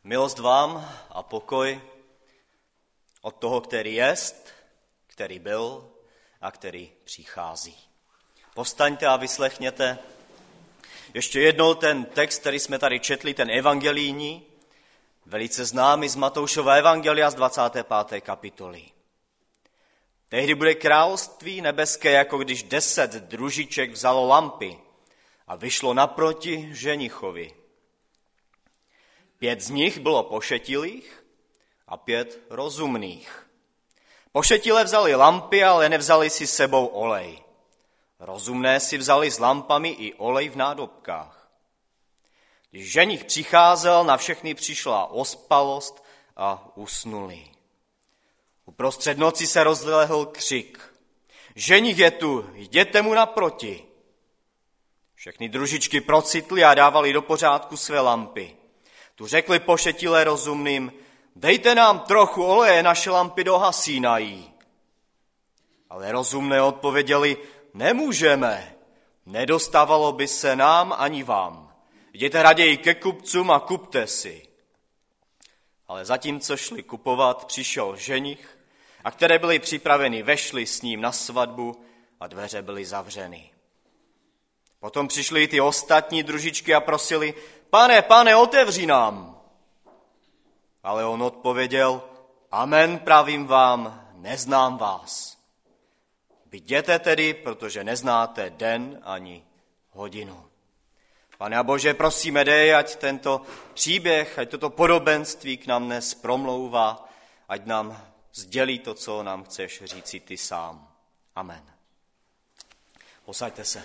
Milost vám a pokoj od toho, který jest, který byl a který přichází. Povstaňte a vyslechněte ještě jednou ten text, který jsme tady četli, ten evangelijní, velice známý z Matoušova evangelia z 25. kapitoly. Tehdy bude království nebeské, jako když 10 družiček vzalo lampy a vyšlo naproti ženichovi. 5 z nich bylo pošetilých a 5 rozumných. Pošetilé vzali lampy, ale nevzali si s sebou olej. Rozumné si vzali s lampami i olej v nádobkách. Když ženich přicházel, na všechny přišla ospalost a usnuli. Uprostřed noci se rozlehl křik. Ženich je tu, jděte mu naproti. Všechny družičky procitly a dávali do pořádku své lampy. Tu řekli pošetilé rozumným, dejte nám trochu oleje, naše lampy dohasínají. Ale rozumné odpověděli, nemůžeme, nedostávalo by se nám ani vám. Jděte raději ke kupcům a kupte si. Ale zatímco šli kupovat, přišel ženich, a které byly připraveny, vešli s ním na svatbu a dveře byly zavřeny. Potom přišly i ty ostatní družičky a prosili, pane, otevři nám. Ale on odpověděl, amen, pravím vám, neznám vás. Jděte tedy, protože neznáte den ani hodinu. Pane a Bože, prosíme, dej, ať tento příběh, ať toto podobenství k nám dnes promlouvá, ať nám sdělí to, co nám chceš říci ty sám. Amen. Posaďte se.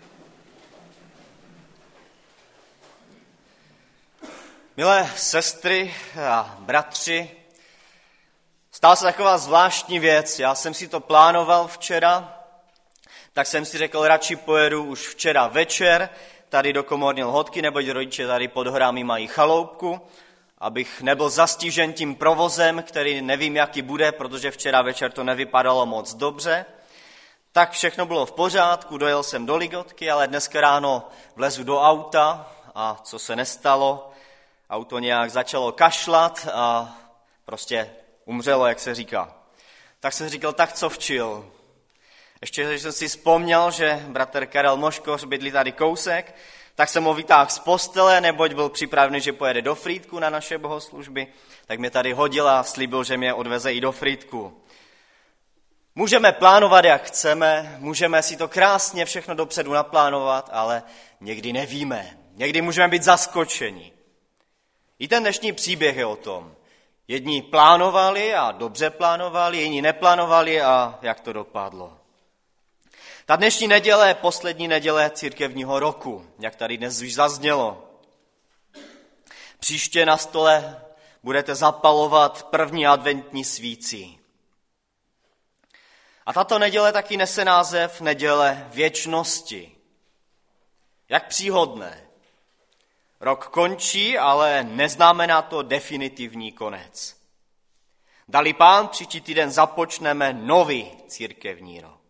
Milé sestry a bratři, stala se taková zvláštní věc. Já jsem si to plánoval včera, tak jsem si řekl, radši pojedu už včera večer tady do Komorní Lhotky, neboť rodiče tady pod horami mají chaloupku, abych nebyl zastižen tím provozem, který nevím, jaký bude, protože včera večer to nevypadalo moc dobře. Tak všechno bylo v pořádku, dojel jsem do Ligotky, ale dneska ráno vlezu do auta a co se nestalo, auto nějak začalo kašlat a prostě umřelo, jak se říká. Tak jsem říkal, tak co včil? Ještě jsem si vzpomněl, že bratr Karel Moškoř bydlí tady kousek, tak jsem ho vytáhl z postele, neboť byl připravený, že pojede do Frýdku na naše bohoslužby, tak mě tady hodil a slíbil, že mě odveze i do Frýdku. Můžeme plánovat, jak chceme, můžeme si to krásně všechno dopředu naplánovat, ale někdy nevíme, někdy můžeme být zaskočeni. I ten dnešní příběh je o tom. Jedni plánovali a dobře plánovali, jiní neplánovali a jak to dopadlo. Ta dnešní neděle je poslední neděle církevního roku, jak tady dnes už zaznělo. Příště na stole budete zapalovat první adventní svíci. A tato neděle taky nese název Neděle věčnosti. Jak příhodné. Rok končí, ale neznamená to definitivní konec. Dali Pán, příští týden započneme nový církevní rok.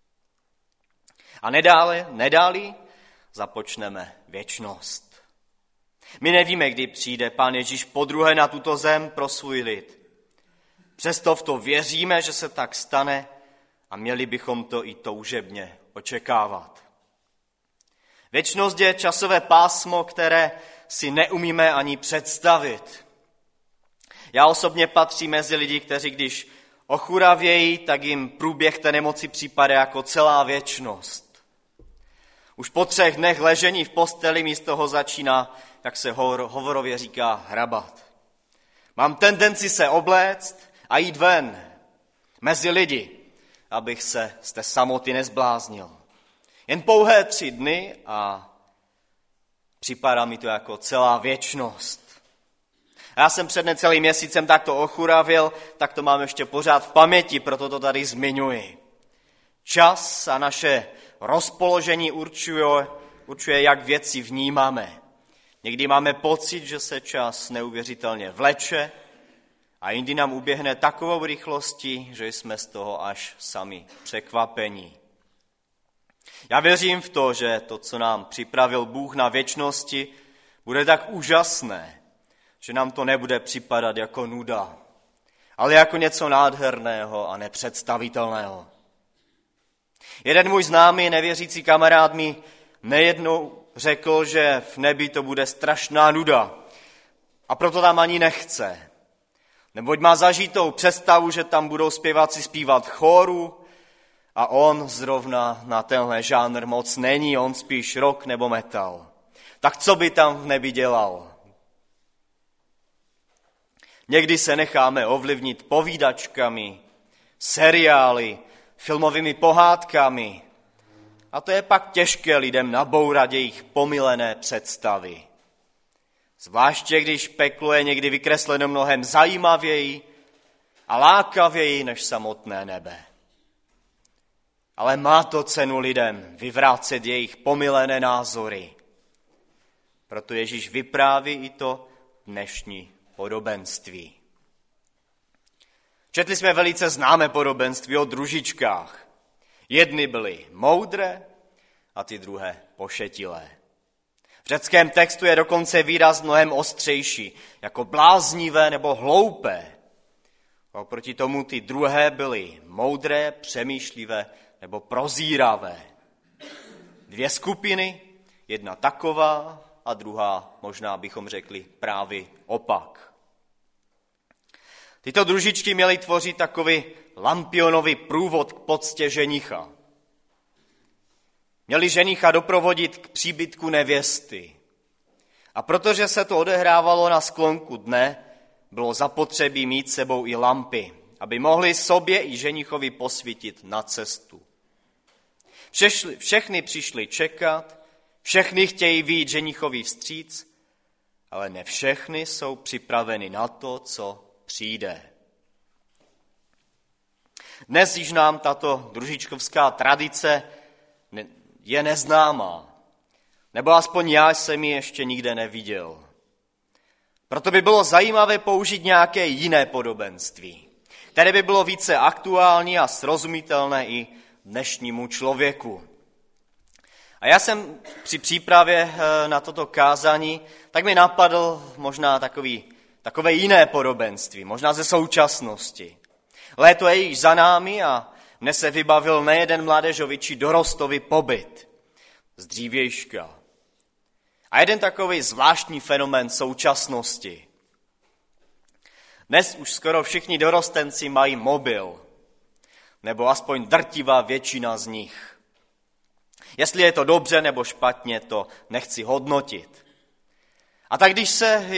A nedáli započneme věčnost. My nevíme, kdy přijde Pán Ježíš podruhé na tuto zem pro svůj lid. Přesto v to věříme, že se tak stane a měli bychom to i toužebně očekávat. Věčnost je časové pásmo, které si neumíme ani představit. Já osobně patřím mezi lidi, kteří když ochuravějí, tak jim průběh té nemoci připadá jako celá věčnost. Už po 3 dnech ležení v posteli mi z toho začíná, jak se hovorově říká, hrabat. Mám tendenci se obléct a jít ven mezi lidi, abych se z té samoty nezbláznil. Jen pouhé 3 dny a připadá mi to jako celá věčnost. A já jsem před necelým měsícem takto ochuravěl, tak to mám ještě pořád v paměti, proto to tady zmiňuji. Čas a naše rozpoložení určuje, jak věci vnímáme. Někdy máme pocit, že se čas neuvěřitelně vleče a jindy nám uběhne takovou rychlostí, že jsme z toho až sami překvapení. Já věřím v to, že to, co nám připravil Bůh na věčnosti, bude tak úžasné, že nám to nebude připadat jako nuda, ale jako něco nádherného a nepředstavitelného. Jeden můj známý nevěřící kamarád mi nejednou řekl, že v nebi to bude strašná nuda a proto tam ani nechce. Neboť má zažitou představu, že tam budou zpěváci zpívat chóru a on zrovna na tenhle žánr moc není, on spíš rock nebo metal. Tak co by tam v nebi dělal? Někdy se necháme ovlivnit povídačkami, seriály, filmovými pohádkami a to je pak těžké lidem nabourat jejich pomylené představy. Zvláště když peklo je někdy vykresleno mnohem zajímavěji a lákavěji než samotné nebe. Ale má to cenu lidem vyvrácet jejich pomylené názory. Proto Ježíš vypráví i to dnešní podobenství. Četli jsme velice známé podobenství o družičkách. Jedny byly moudré a ty druhé pošetilé. V řeckém textu je dokonce výraz mnohem ostřejší, jako bláznivé nebo hloupé. Oproti tomu ty druhé byly moudré, přemýšlivé nebo prozíravé. Dvě skupiny, jedna taková a druhá, možná bychom řekli, právě opak. Tyto družičky měly tvořit takový lampionový průvod k poctě ženicha. Měli ženicha doprovodit k příbytku nevěsty. A protože se to odehrávalo na sklonku dne, bylo zapotřebí mít sebou i lampy, aby mohli sobě i ženichovi posvítit na cestu. Všechny přišli čekat, všechny chtějí vyjít ženichovi vstříc, ale ne všechny jsou připraveni na to, co přijde. Dnes již nám tato družičkovská tradice je neznámá, nebo aspoň já jsem ji ještě nikde neviděl. Proto by bylo zajímavé použít nějaké jiné podobenství, které by bylo více aktuální a srozumitelné i dnešnímu člověku. A já jsem při přípravě na toto kázání, tak mi napadl možná takové jiné podobenství, možná ze současnosti. Léto je již za námi a mne se vybavil nejeden mládežový či dorostový pobyt z dřívějška. A jeden takový zvláštní fenomén současnosti. Dnes už skoro všichni dorostenci mají mobil, nebo aspoň drtivá většina z nich. Jestli je to dobře nebo špatně, to nechci hodnotit. A tak když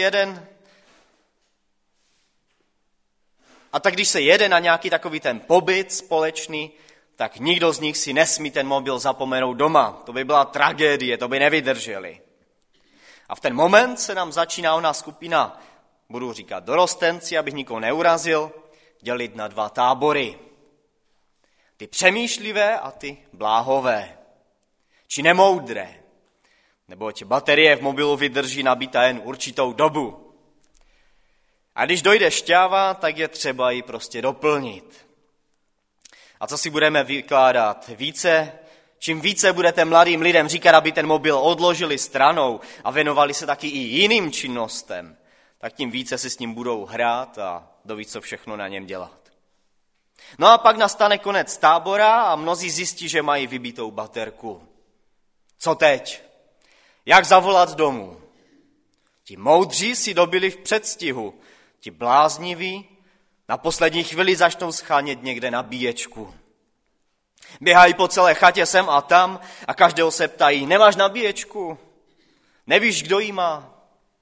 se jede na nějaký takový ten pobyt společný, tak nikdo z nich si nesmí ten mobil zapomenout doma. To by byla tragédie, to by nevydrželi. A v ten moment se nám začíná ona skupina, budu říkat dorostenci, abych nikoho neurazil, dělit na dva tábory. Ty přemýšlivé a ty bláhové. Či nemoudré. Neboť baterie v mobilu vydrží nabitá jen určitou dobu. A když dojde šťáva, tak je třeba ji prostě doplnit. A co si budeme vykládat? Čím více budete mladým lidem říkat, aby ten mobil odložili stranou a věnovali se taky i jiným činnostem, tak tím více si s ním budou hrát a doví, co všechno na něm dělat. No a pak nastane konec tábora a mnozí zjistí, že mají vybitou baterku. Co teď? Jak zavolat domů? Ti moudří si dobili v předstihu, ti blázniví na poslední chvíli začnou schánět někde nabíječku. Běhají po celé chatě sem a tam a každého se ptají, nemáš nabíječku? Nevíš, kdo jí má?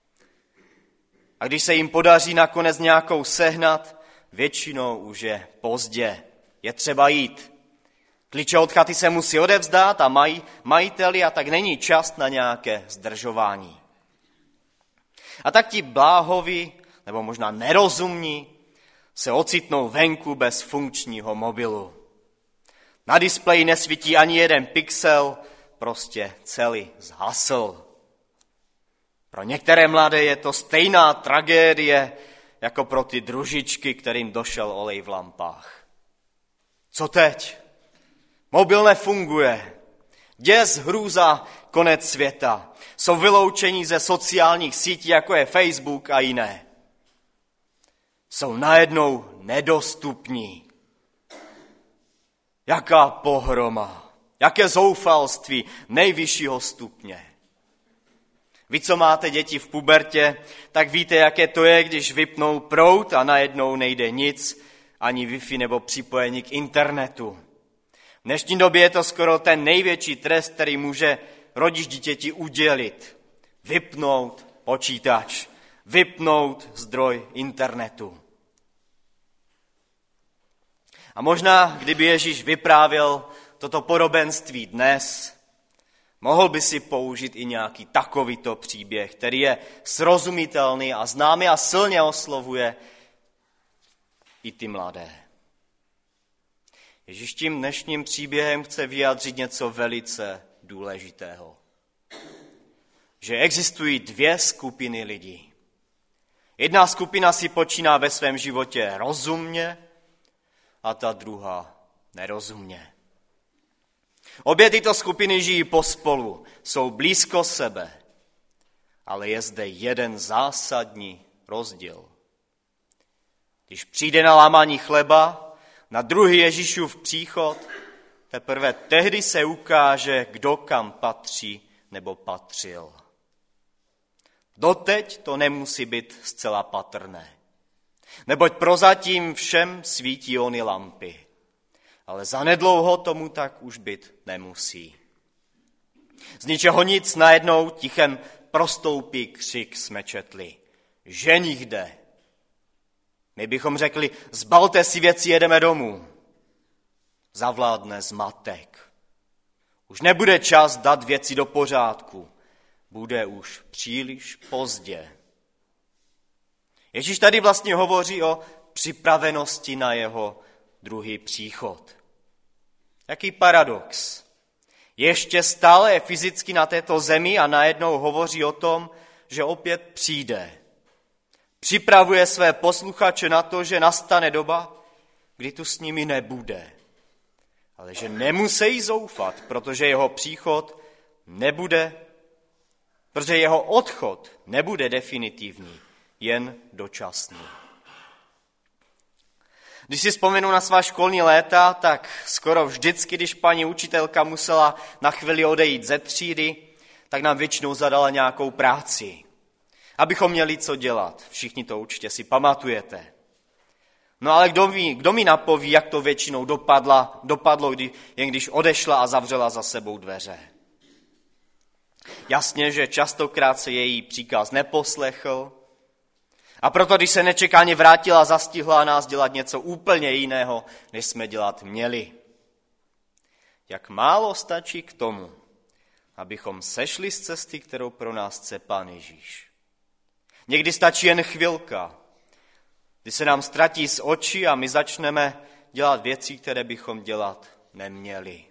A když se jim podaří nakonec nějakou sehnat, většinou už je pozdě, je třeba jít. Klíče od chaty se musí odevzdát a majiteli a tak není čas na nějaké zdržování. A tak ti bláhoví, nebo možná nerozumní, se ocitnou venku bez funkčního mobilu. Na displeji nesvítí ani jeden pixel, prostě celý zhasl. Pro některé mladé je to stejná tragédie, jako pro ty družičky, kterým došel olej v lampách. Co teď? Mobil nefunguje. Děs, hrůza, konec světa. Jsou vyloučeni ze sociálních sítí, jako je Facebook a jiné. Jsou najednou nedostupní. Jaká pohroma, jaké zoufalství nejvyššího stupně. Vy, co máte děti v pubertě, tak víte, jaké to je, když vypnou proud a najednou nejde nic, ani Wi-Fi nebo připojení k internetu. V dnešní době je to skoro ten největší trest, který může rodič dítěti udělit. Vypnout počítač, vypnout zdroj internetu. A možná, kdyby Ježíš vyprávěl toto podobenství dnes, mohl by si použít i nějaký takovýto příběh, který je srozumitelný a známý a silně oslovuje i ty mladé. Ježíš tím dnešním příběhem chce vyjádřit něco velice důležitého. Že existují dvě skupiny lidí. Jedna skupina si počíná ve svém životě rozumně a ta druhá nerozumně. Obě tyto skupiny žijí pospolu, jsou blízko sebe, ale je zde jeden zásadní rozdíl. Když přijde na lámání chleba, na druhý Ježíšův příchod, teprve tehdy se ukáže, kdo kam patří nebo patřil. Doteď to nemusí být zcela patrné, neboť prozatím všem svítí ony lampy, ale zanedlouho tomu tak už být nemusí. Z ničeho nic najednou tichem prostoupí křik, jsme četli. Ženich jde. My bychom řekli, zbalte si věci, jedeme domů. Zavládne zmatek. Už nebude čas dát věci do pořádku. Bude už příliš pozdě. Ježíš tady vlastně hovoří o připravenosti na jeho druhý příchod. Jaký paradox. Ještě stále je fyzicky na této zemi a najednou hovoří o tom, že opět přijde. Připravuje své posluchače na to, že nastane doba, kdy tu s nimi nebude. Ale že nemusí zoufat, protože jeho odchod nebude definitivní, jen dočasný. Když si vzpomenu na svá školní léta, tak skoro vždycky, když paní učitelka musela na chvíli odejít ze třídy, tak nám většinou zadala nějakou práci, abychom měli co dělat. Všichni to určitě si pamatujete. No ale kdo mi napoví, jak to většinou dopadlo, jen když odešla a zavřela za sebou dveře. Jasně, že častokrát se její příkaz neposlechl a proto, když se nečekaně vrátila, zastihla nás dělat něco úplně jiného, než jsme dělat měli. Jak málo stačí k tomu, abychom sešli z cesty, kterou pro nás chce Pán Ježíš. Někdy stačí jen chvilka, kdy se nám ztratí z očí a my začneme dělat věci, které bychom dělat neměli.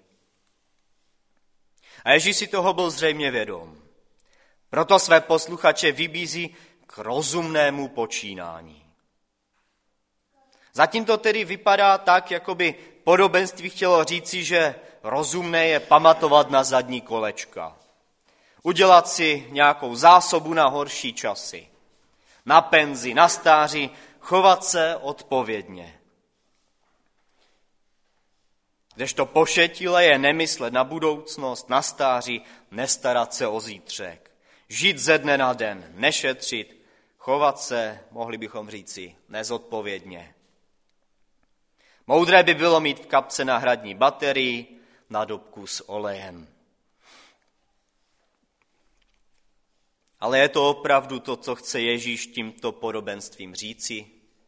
A Ježíš si toho byl zřejmě vědom. Proto své posluchače vybízí k rozumnému počínání. Zatím to tedy vypadá tak, jako by podobenství chtělo říci, že rozumné je pamatovat na zadní kolečka. Udělat si nějakou zásobu na horší časy. Na penzi, na stáří, chovat se odpovědně. Kdežto pošetilé je nemyslet na budoucnost, na stáří, nestarat se o zítřek. Žít ze dne na den, nešetřit, chovat se, mohli bychom říci, nezodpovědně. Moudré by bylo mít v kapse náhradní baterii, nádobku s olejem. Ale je to opravdu to, co chce Ježíš tímto podobenstvím říci?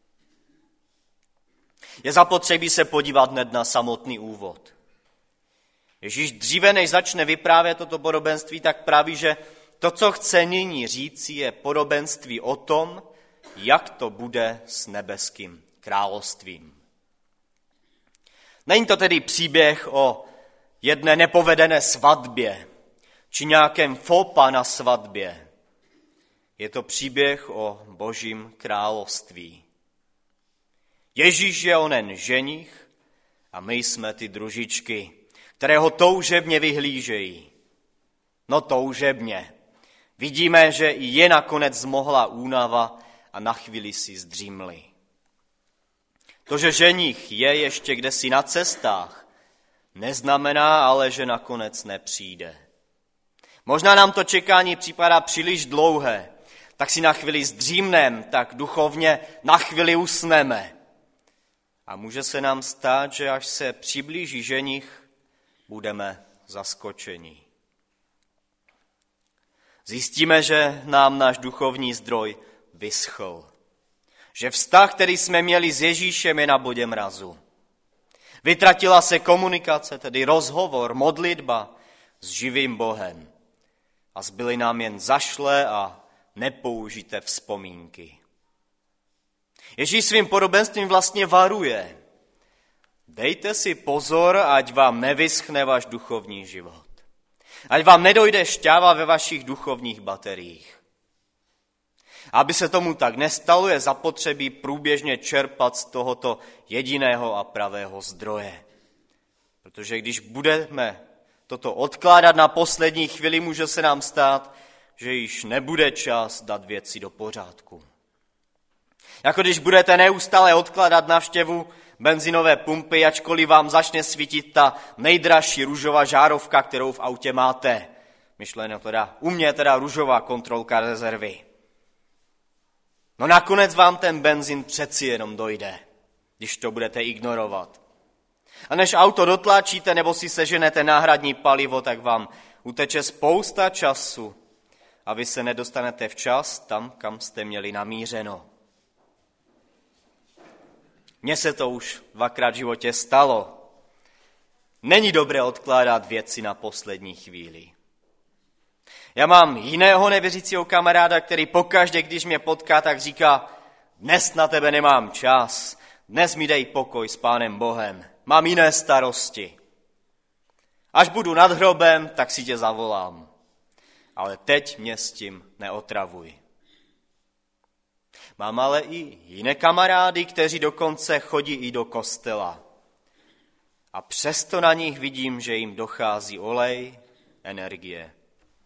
Je zapotřebí se podívat hned na samotný úvod. Ježíš dříve, než začne vyprávět toto podobenství, tak praví, že to, co chce nyní říci, je podobenství o tom, jak to bude s nebeským královstvím. Není to tedy příběh o jedné nepovedené svatbě, či nějakém fópa na svatbě. Je to příběh o Božím království. Ježíš je onen ženich a my jsme ty družičky, které ho toužebně vyhlížejí. No toužebně. Vidíme, že i je nakonec zmohla únava a na chvíli si zdřímli. To, že ženich je ještě kdesi na cestách, neznamená ale, že nakonec nepřijde. Možná nám to čekání připadá příliš dlouhé, tak si na chvíli zdřímnem, tak duchovně na chvíli usneme. A může se nám stát, že až se přiblíží ženich, budeme zaskočeni. Zjistíme, že nám náš duchovní zdroj vyschl. Že vztah, který jsme měli s Ježíšem, je na bodě mrazu. Vytratila se komunikace, tedy rozhovor, modlitba s živým Bohem. A zbyly nám jen zašlé a nepoužité vzpomínky. Ježíš svým podobenstvím vlastně varuje. Dejte si pozor, ať vám nevyschne váš duchovní život. Ať vám nedojde šťáva ve vašich duchovních bateriích. Aby se tomu tak nestalo, je zapotřebí průběžně čerpat z tohoto jediného a pravého zdroje. Protože když budeme toto odkládat na poslední chvíli, může se nám stát, že již nebude čas dát věci do pořádku. Jako když budete neustále odkládat návštěvu benzinové pumpy, ačkoliv vám začne svítit ta nejdražší růžová žárovka, kterou v autě máte. Myšleno teda, u mě teda růžová kontrolka rezervy. No nakonec vám ten benzín přeci jenom dojde, když to budete ignorovat. A než auto dotlačíte nebo si seženete náhradní palivo, tak vám uteče spousta času a vy se nedostanete včas tam, kam jste měli namířeno. Mně se to už 2krát v životě stalo. Není dobré odkládat věci na poslední chvíli. Já mám jiného nevěřícího kamaráda, který pokaždé, když mě potká, tak říká, dnes na tebe nemám čas, dnes mi dej pokoj s Pánem Bohem, mám jiné starosti. Až budu nad hrobem, tak si tě zavolám. Ale teď mě s tím neotravuj. Mám ale i jiné kamarády, kteří dokonce chodí i do kostela. A přesto na nich vidím, že jim dochází olej, energie.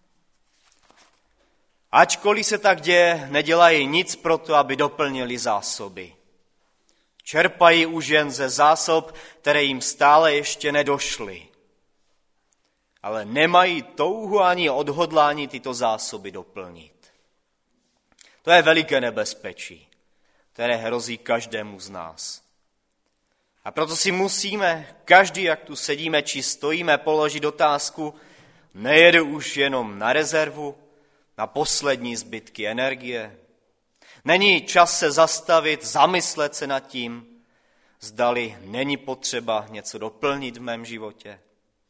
Ačkoliv se tak děje, nedělají nic pro to, aby doplnili zásoby. Čerpají už jen ze zásob, které jim stále ještě nedošly. Ale nemají touhu ani odhodlání tyto zásoby doplnit. To je veliké nebezpečí, které hrozí každému z nás. A proto si musíme, každý, jak tu sedíme či stojíme, položit otázku, nejedu už jenom na rezervu, na poslední zbytky energie. Není čas se zastavit, zamyslet se nad tím, zdali není potřeba něco doplnit v mém životě.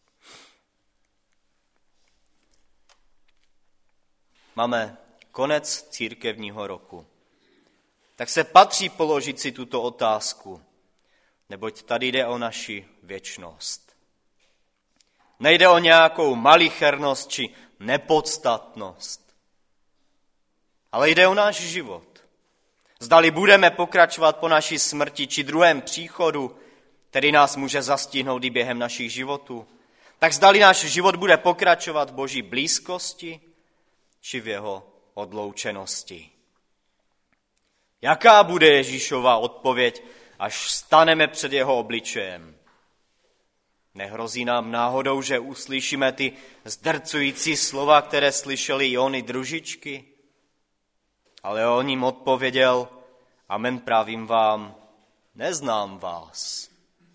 Máme konec církevního roku. Tak se patří položit si tuto otázku, neboť tady jde o naši věčnost. Nejde o nějakou malichernost či nepodstatnost, ale jde o náš život. Zdali budeme pokračovat po naší smrti či druhém příchodu, který nás může zastihnout i během našich životů, tak zdali náš život bude pokračovat v Boží blízkosti či v jeho odloučenosti. Jaká bude Ježíšova odpověď, až staneme před jeho obličejem? Nehrozí nám náhodou, že uslyšíme ty zdrcující slova, které slyšeli i ony družičky? Ale on jim odpověděl, amen pravím vám, neznám vás.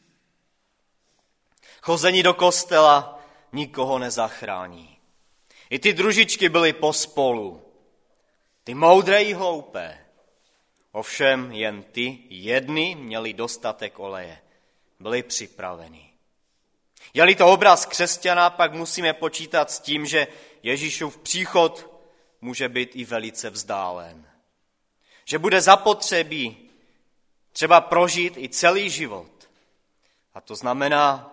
Chození do kostela nikoho nezachrání. I ty družičky byly pospolu. Ty moudré i hloupé. Ovšem jen ty jedny měli dostatek oleje. Byli připraveni. Je-li to obraz křesťana, pak musíme počítat s tím, že Ježíšův příchod může být i velice vzdálen. Že bude zapotřebí třeba prožít i celý život. A to znamená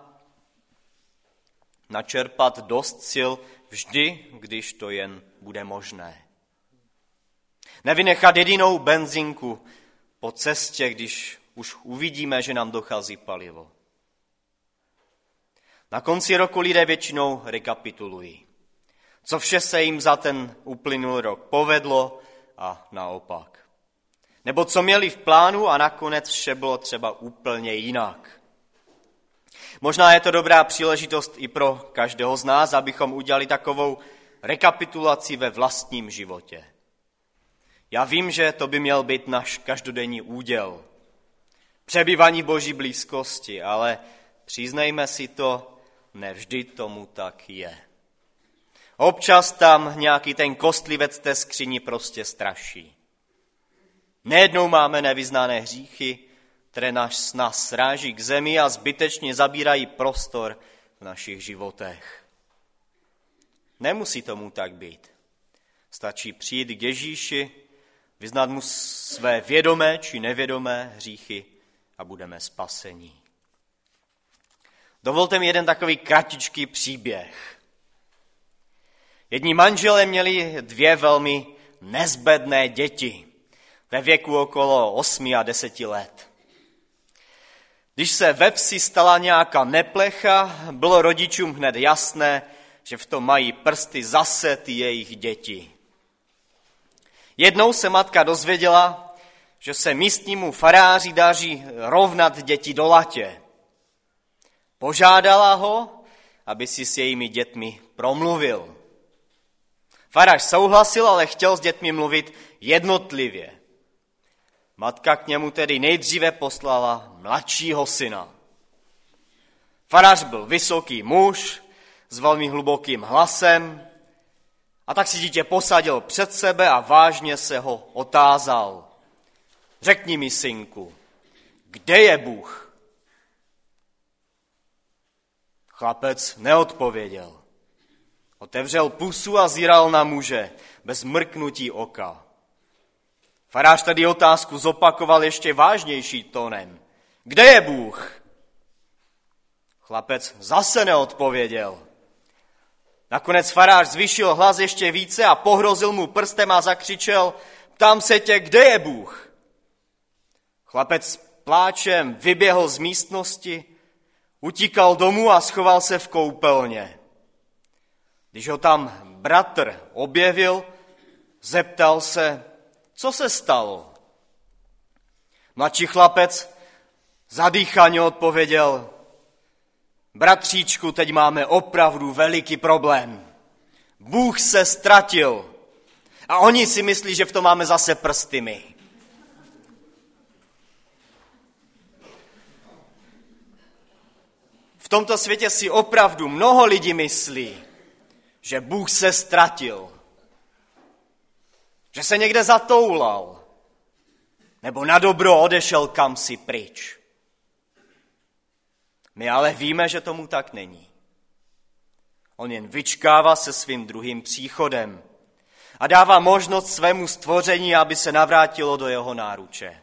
načerpat dost sil vždy, když to jen bude možné. Nevynechat jedinou benzínku po cestě, když už uvidíme, že nám dochází palivo. Na konci roku lidé většinou rekapitulují, co vše se jim za ten uplynulý rok povedlo a naopak. Nebo co měli v plánu a nakonec vše bylo třeba úplně jinak. Možná je to dobrá příležitost i pro každého z nás, abychom udělali takovou rekapitulaci ve vlastním životě. Já vím, že to by měl být náš každodenní úděl. Přebývání v Boží blízkosti, ale přiznejme si to, nevždy tomu tak je. Občas tam nějaký ten kostlivec té skříni prostě straší. Nejednou máme nevyznané hříchy, které nás sráží k zemi a zbytečně zabírají prostor v našich životech. Nemusí tomu tak být. Stačí přijít k Ježíši, vyznat mu své vědomé či nevědomé hříchy a budeme spaseni. Dovolte mi jeden takový kratičký příběh. Jedni manželé měli 2 velmi nezbedné děti ve věku okolo 8 a 10 let. Když se ve vsi stala nějaká neplecha, bylo rodičům hned jasné, že v tom mají prsty zase ty jejich děti. Jednou se matka dozvěděla, že se místnímu faráři daří rovnat děti do latě. Požádala ho, aby si s jejími dětmi promluvil. Farář souhlasil, ale chtěl s dětmi mluvit jednotlivě. Matka k němu tedy nejdříve poslala mladšího syna. Farář byl vysoký muž s velmi hlubokým hlasem a tak si dítě posadil před sebe a vážně se ho otázal. Řekni mi, synku, kde je Bůh? Chlapec neodpověděl. Otevřel pusu a zíral na muže bez mrknutí oka. Farář tedy otázku zopakoval ještě vážnější tónem. Kde je Bůh? Chlapec zase neodpověděl. Nakonec farář zvýšil hlas ještě více a pohrozil mu prstem a zakřičel, ptám se tě, kde je Bůh? Chlapec pláčem vyběhl z místnosti, utíkal domů a schoval se v koupelně. Když ho tam bratr objevil, zeptal se, co se stalo. Mladší chlapec zadýchaně odpověděl, bratříčku, teď máme opravdu veliký problém. Bůh se ztratil a oni si myslí, že v tom máme zase prsty my. V tomto světě si opravdu mnoho lidí myslí, že Bůh se ztratil, že se někde zatoulal, nebo na dobro odešel kamsi pryč. My ale víme, že tomu tak není. On jen vyčkává se svým druhým příchodem a dává možnost svému stvoření, aby se navrátilo do jeho náruče.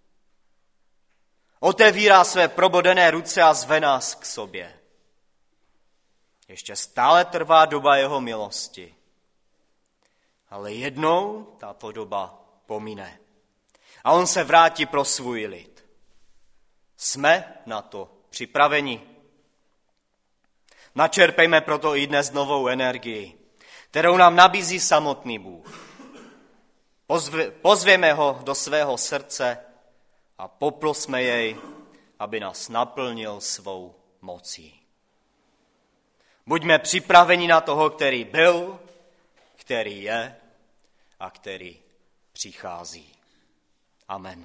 Otevírá své probodené ruce a zve nás k sobě. Ještě stále trvá doba jeho milosti. Ale jednou tato doba pomine. A on se vrátí pro svůj lid. Jsme na to připraveni. Načerpejme proto i dnes novou energii, kterou nám nabízí samotný Bůh. Pozvěme ho do svého srdce a poprosme jej, aby nás naplnil svou mocí. Buďme připraveni na toho, který byl, který je a který přichází. Amen.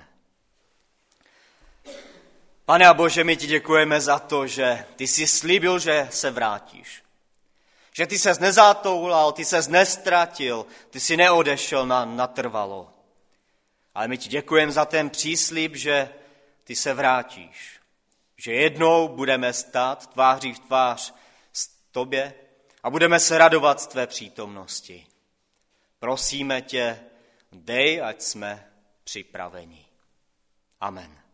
Pane a Bože, my ti děkujeme za to, že ty jsi slíbil, že se vrátíš. Že ty ses nezatoulal, ty ses nestratil, ty jsi neodešel natrvalo. Ale my ti děkujeme za ten příslib, že ty se vrátíš. Že jednou budeme stát tváří v tvář s tobě a budeme se radovat z tvé přítomnosti. Prosíme tě, dej, ať jsme připraveni. Amen.